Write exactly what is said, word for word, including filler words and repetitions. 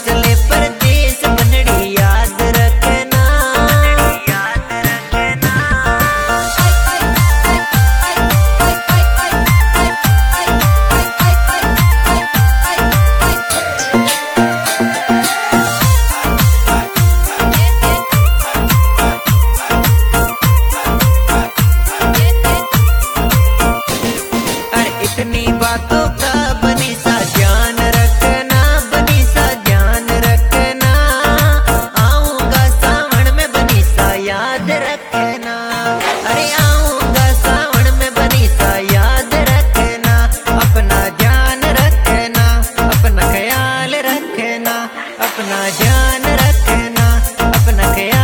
चले परदेस बनड़ी याद रखना, याद रखना। अरे इतनी बातों का बनी सा ध्यान रखना, बनी सा ध्यान रखना। आऊंगा सावन में बनी सा याद रखना, अरे आऊंगा सावन में बनी सा याद रखना। अपना ध्यान रखना, अपना ख्याल रखना, अपना ध्यान रखना, अपना ख्याल